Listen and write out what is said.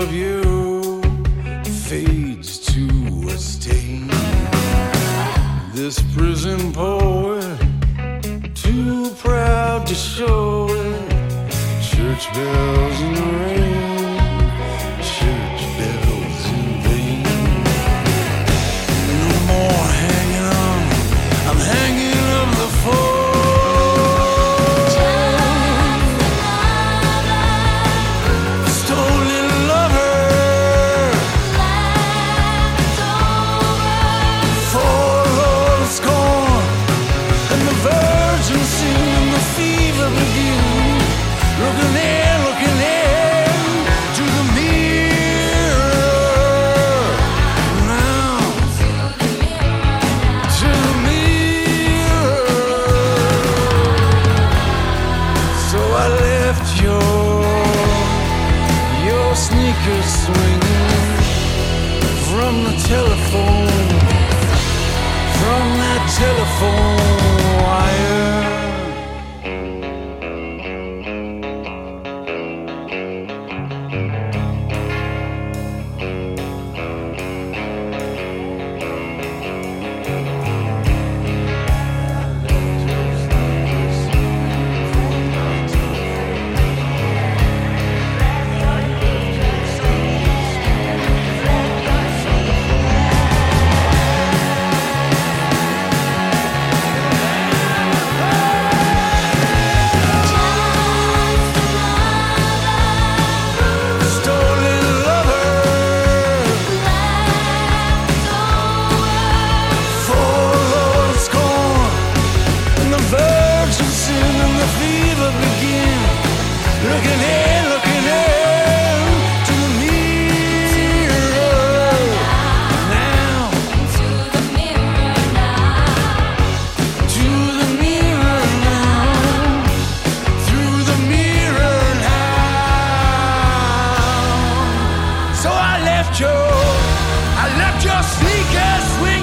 of you fades to a stain. This prison poet, too proud to show it. Church bells in the rain, church bells in vain. No more hanging on, I'm hanging up the phone. Sneakers swinging from the telephone, from that telephone wire. I left your sneakers with